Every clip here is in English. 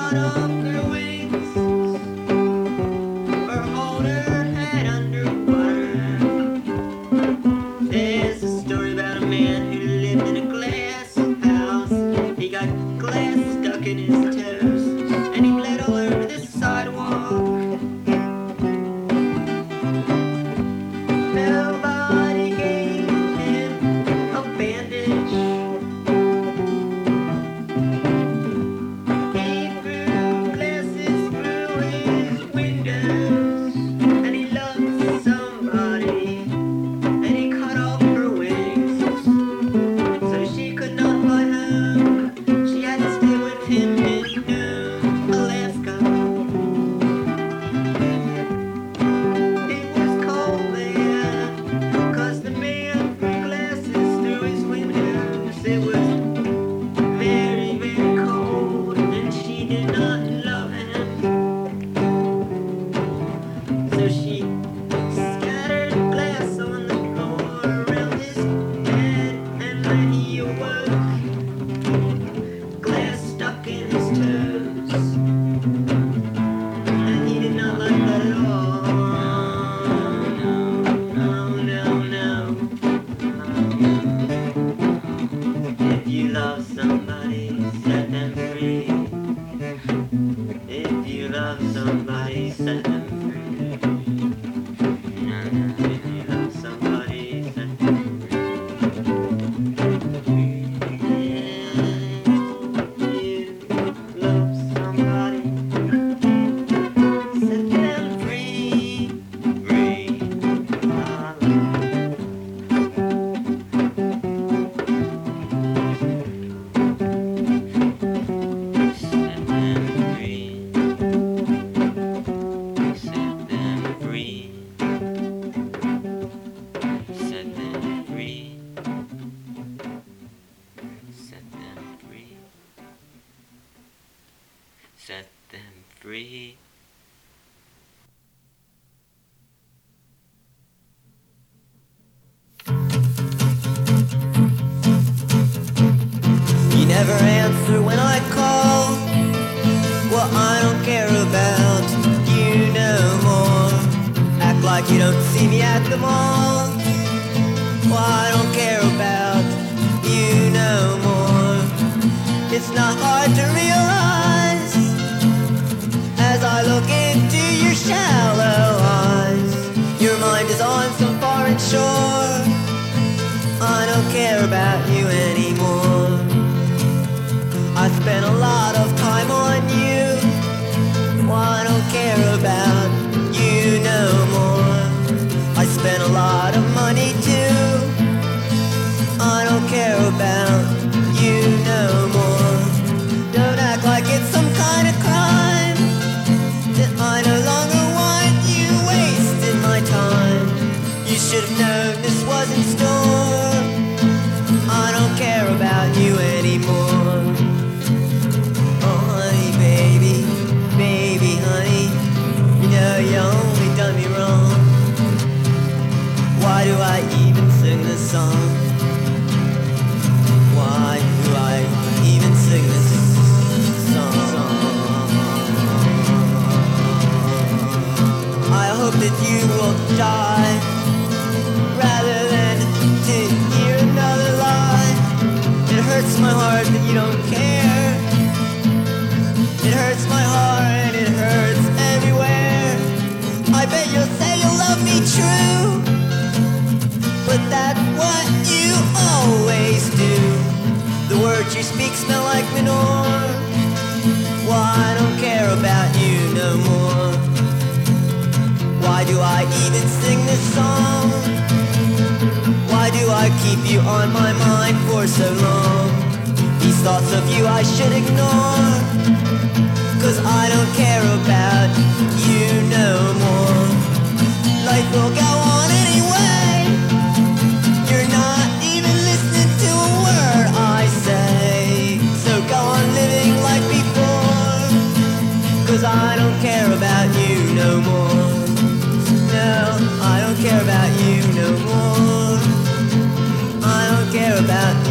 About you.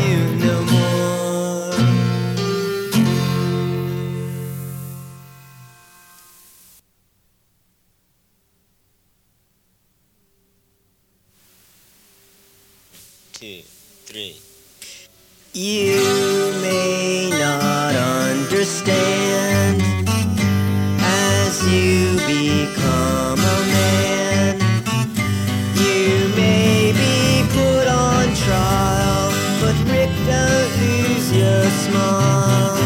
2, 3. You may not understand as you become a man. You may be put on trial, but Rick, don't lose your smile.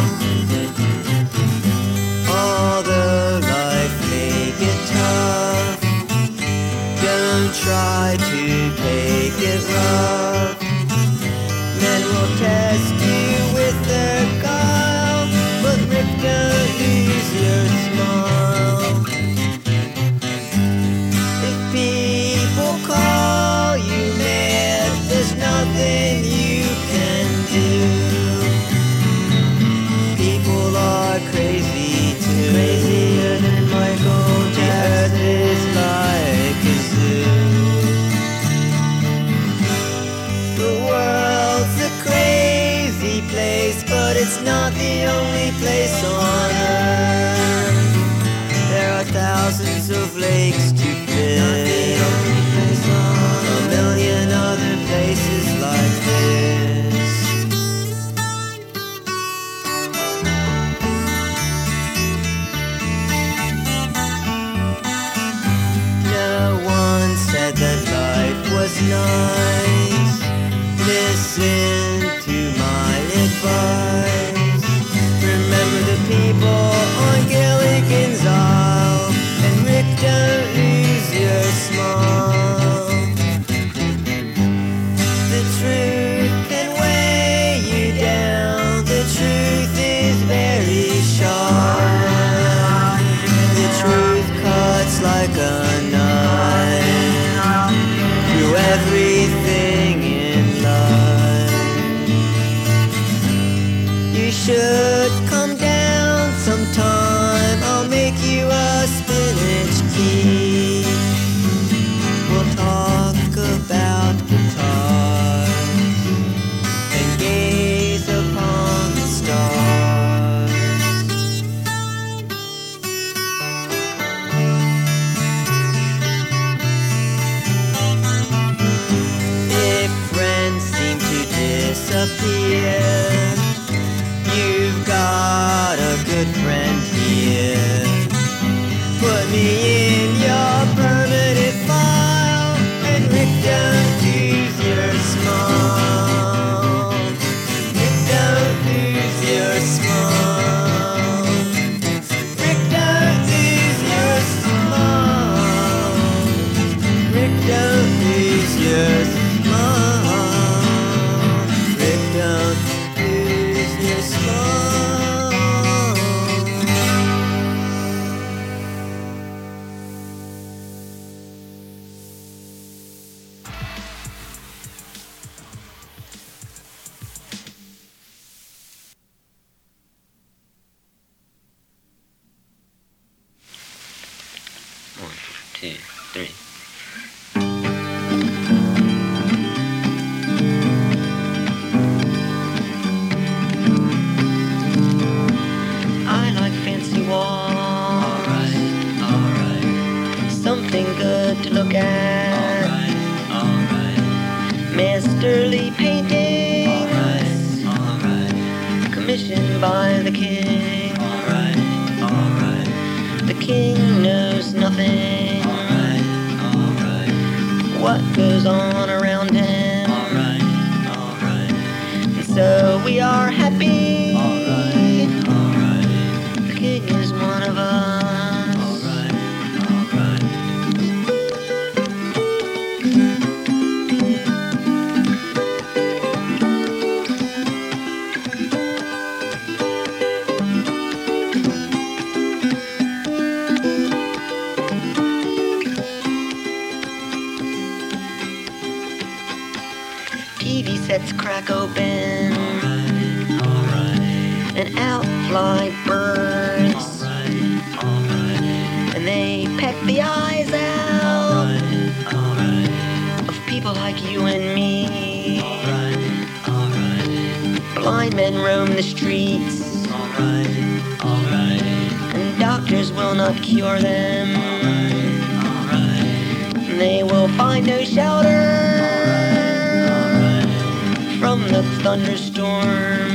Although life may get tough, don't try to take it rough. Men will test you with their guile, but Rick, don't lose your smile. If people call you mad, there's nothing you can do. People are crazy too, crazier than Michael Jackson. The earth is like a zoo. The world's a crazy place, but it's not the only place on earth. There are thousands of lakes to fish, a million other places like this. No one said that life was nice. Listen to my advice. Remember the people on Gilligan's Isle, and Rick, don't lose your smile. The truth can weigh you down. The truth is very sharp. The truth cuts like a knife through everything in life. You should come down sometime. I'll make you a spinach key. We'll talk about guitars and gaze upon the stars. If friends seem to disappear, you've got a good friend here. Put me in your permanent file, and Rick, don't lose your smile. Rick, don't lose your smile. Rick, don't lose your smile. Rick, don't lose your smile. Rick, don't lose your smile. One, two, three. I like fancy walls. Alright. Something good to look at. Alright. Masterly paintings. Alright. Commissioned by the king. Alright. The king knows nothing. Alright. What goes on around him. Alright. And so we are happy. Alright. The king is one of us. Alright. TV sets crack open, and out fly birds, and they peck the eyes out of people like you and me. Blind men roam the streets, and doctors will not cure them. They will find no shelter a thunderstorm.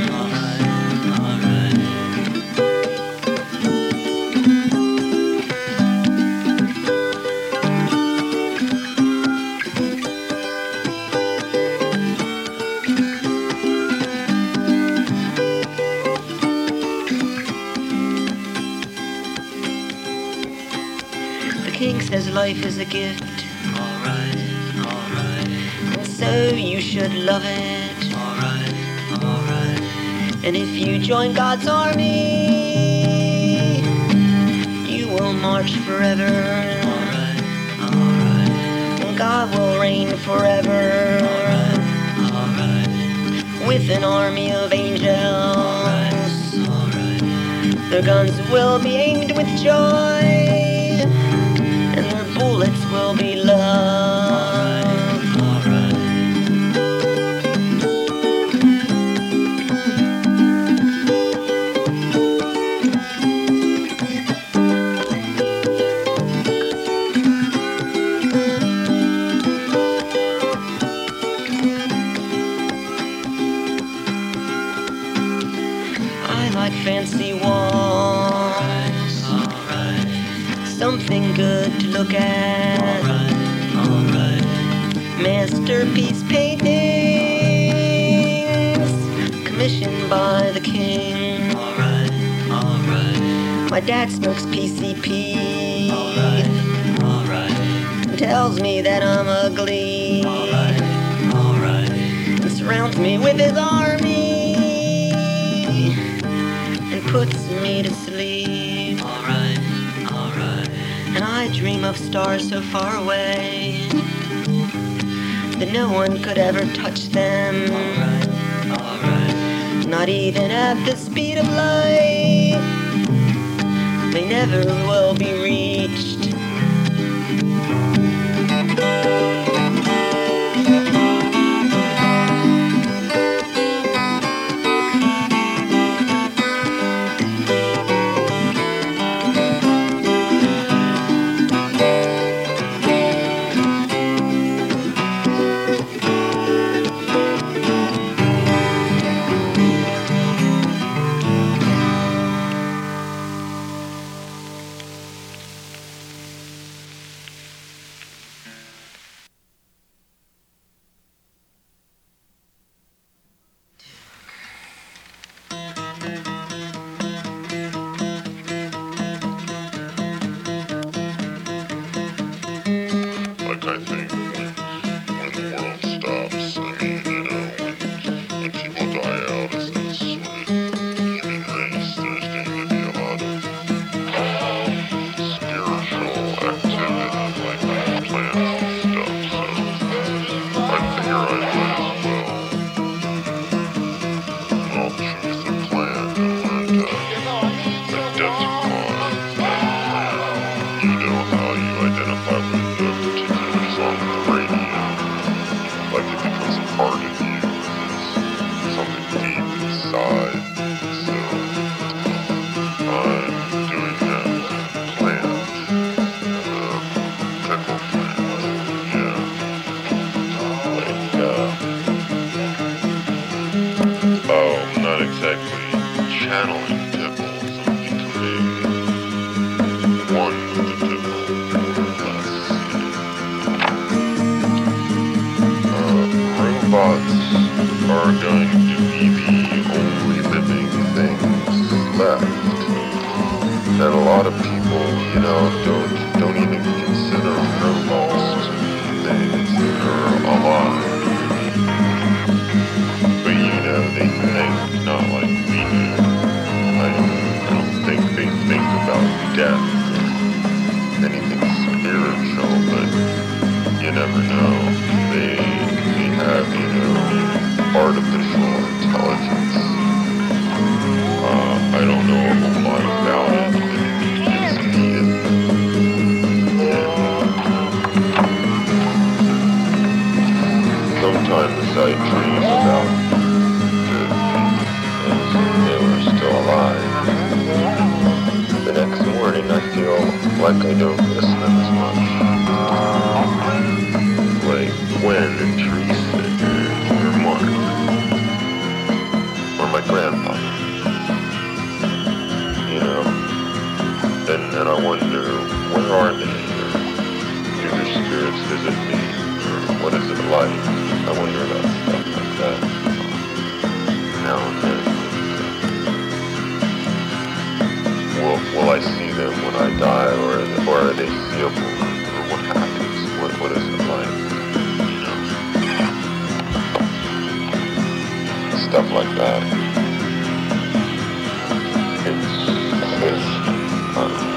The king says life is a gift. Alright, alright, And so you should love it. alright, alright, And if you join God's army, you will march forever. alright, alright, And God will reign forever. alright, With an army of angels. alright, Their guns will be aimed with joy. And their bullets will be love. alright. I like fancy walls, Alright, something good to look at. alright, Masterpiece paintings commissioned by the king. alright, alright, My dad smokes PCP alright, and tells me that I'm ugly alright, and surrounds me with his army and puts me to sleep. alright, alright, And I dream of stars so far away that no one could ever touch them, alright, not even at the speed of light. They never will be reached. Like I think when the world stops, I mean, you know, when people die out as a sort of human race, there's going to be a lot of spiritual activity, like plants and stuff. So I figure I might as well know the truth of plant and learn to identify that plant. You know how you identify with the particular song on the radio. Like it becomes a part of you. It's something deep inside. So I'm doing that with plant. Pickle plant. Yeah. Like, oh, not exactly channeling pickles. I'm becoming one with the pickle, more or less. Robots are going to be the only living things left. And a lot of people, you know, don't even consider robots to be things that are alive. But you know, they think not like we do. I don't think they think about death or anything spiritual, but you never know. They have, you know, artificial intelligence. I don't know a whole lot about it, but it's needed. Sometimes I dream about the as they were still alive. The next morning I feel like I don't miss them as much. Like Gwen and Teresa or Mark. And I wonder, where are they? Do their spirits visit me? Or what is it like? I wonder about stuff like that. Now and then. Will I see them when I die, or are they seeable? Or what happens? What is it like? You know? Stuff like that. It's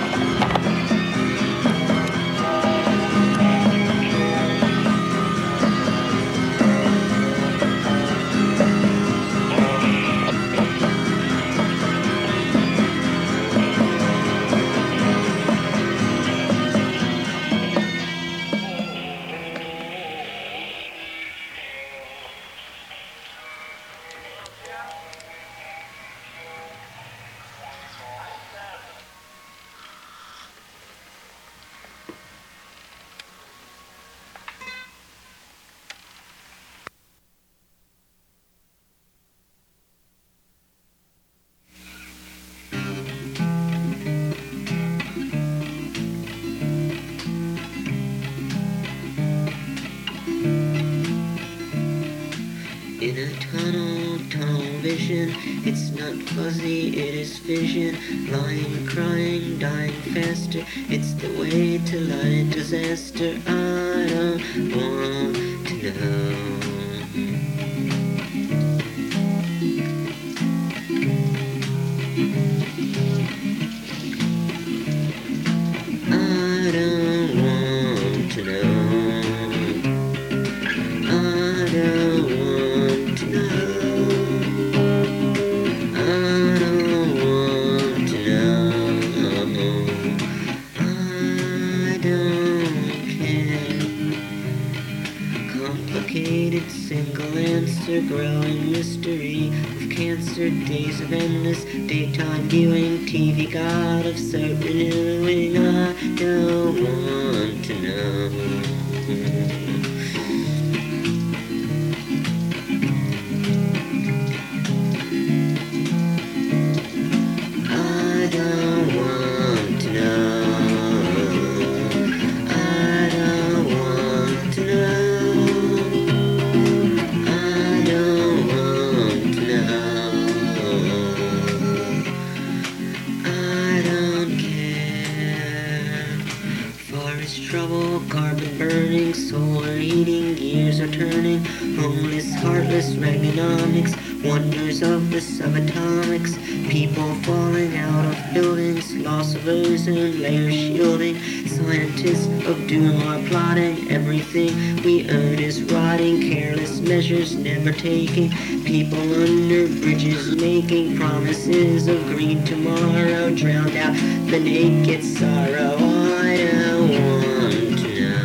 In a tunnel vision, it's not fuzzy, it is vision. Lying, crying, dying faster, it's the way to light disaster. I don't want to know. I don't want to know. I don't want to know. I don't want to know. I don't care. Complicated single answer, growing mystery of cancer, days of endless daytime viewing, TV god of soap renewing. I don't want to know. I don't want to know. I don't want to know. I don't want to know. I don't care. Forest trouble, carbon burning, solar heating, gears are turning. Homeless, heartless, Reaganomics, wonders of the subatomics. People falling out of buildings, loss of ozone layer shielding. Scientists of doom are plotting. Everything we own is rotting. Careless measures never taking. People under bridges making promises of green tomorrow. Drowned out the naked sorrow. I don't want to know.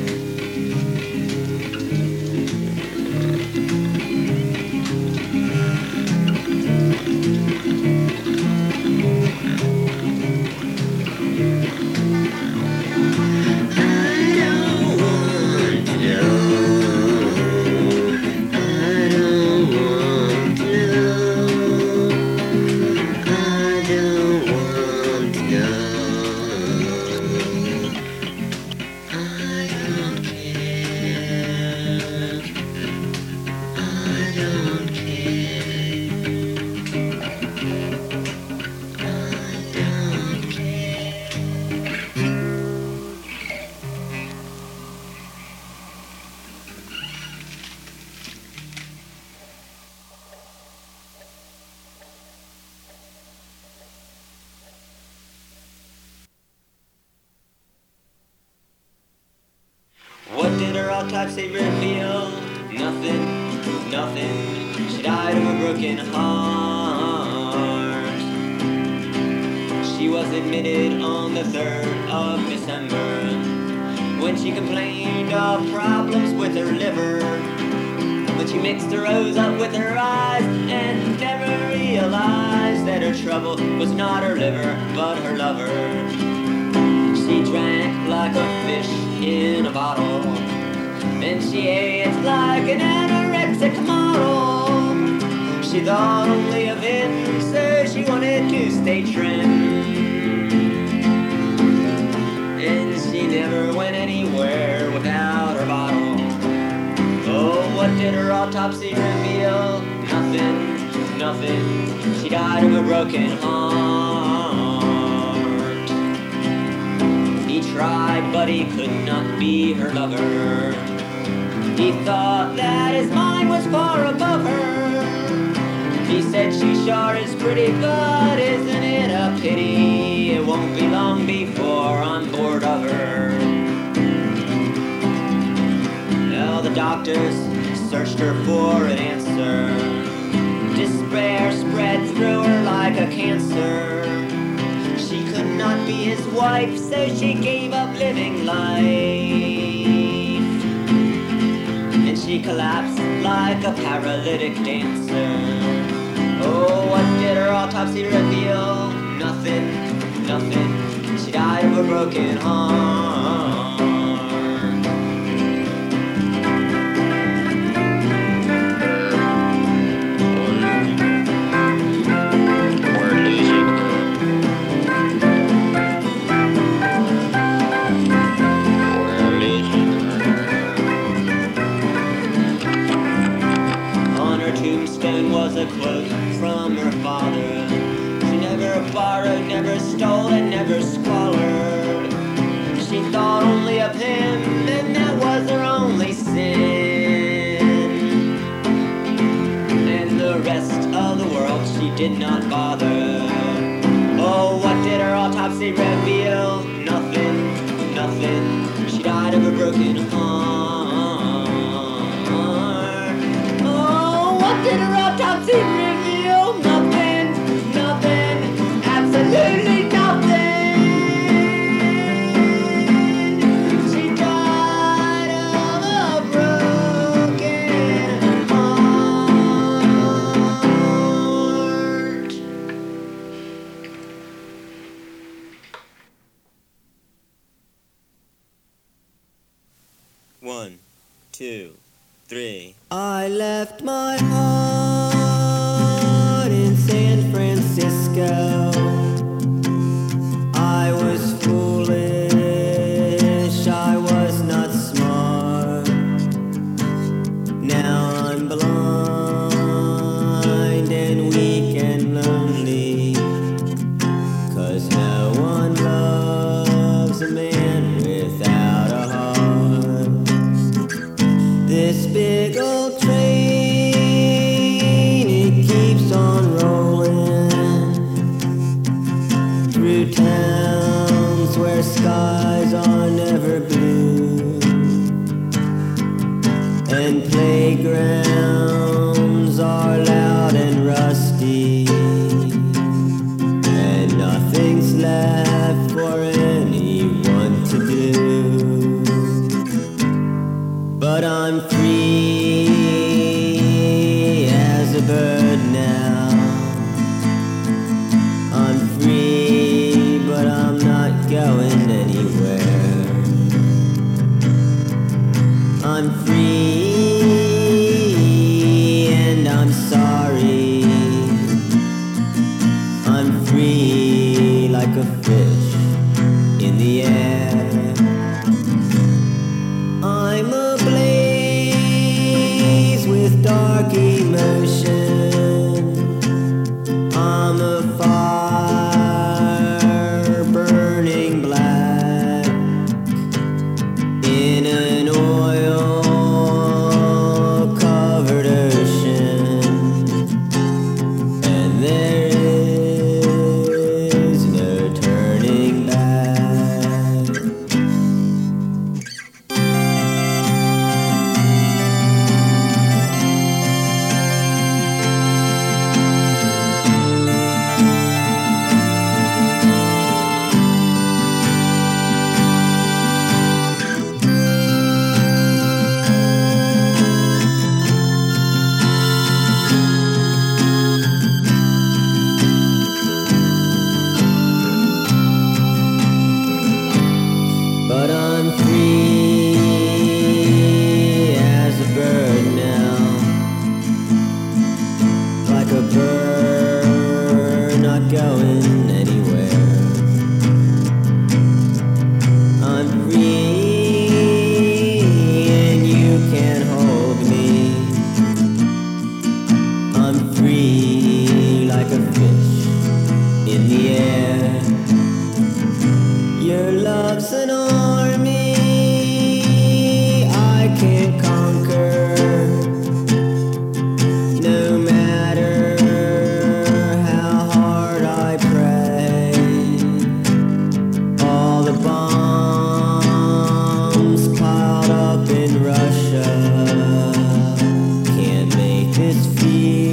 What did her autopsy reveal? Nothing, nothing. She died of a broken heart. She was admitted on the 3rd of December when she complained of problems with her liver. When she mixed the rose up with her eyes and never realized that her trouble was not her liver, but her lover. She drank like a fish in a bottle, and she ate like an anorexic model. She thought only of it, so she wanted to stay trim. autopsy reveal nothing, nothing. She died of a broken heart. He tried, but he could not be her lover. He thought that his mind was far above her. He said she sure is pretty, but isn't it a pity? It won't be long before I'm bored of her. Now the doctors searched her for an answer. Despair spread through her like a cancer. She could not be his wife, so she gave up living life. And she collapsed like a paralytic dancer. Oh, what did her autopsy reveal? Nothing, nothing. She died of a broken heart. Tombstone was a quote from her father. She never borrowed, never stole, and never squallered. She thought only of him, and that was her only sin. And the rest of the world she did not bother. Oh, what did her autopsy reveal? Nothing, nothing. She died of a broken heart. What did her autopsy reveal? Nothing, nothing, absolutely nothing. She died of a broken heart. 1, 2, 3. I left my heart in San Francisco. I was foolish, I was not smart. Now I'm blind and weak and lonely, 'cause no one loves a man without a heart. This big old train, it keeps on rolling through towns where skies are never blue, and playgrounds are loud and rusty, and nothing's left for anyone to do. But I'm free as a bird now. I'm free, but I'm not going anywhere. I'm free and I'm sorry. I'm free like a fish in the air. I'm ablaze with dark emotion. I'm a fire burning black in an oil-covered ocean, and there is no turning was an army I can't conquer, no matter how hard I pray. All the bombs piled up in Russia can't make this feel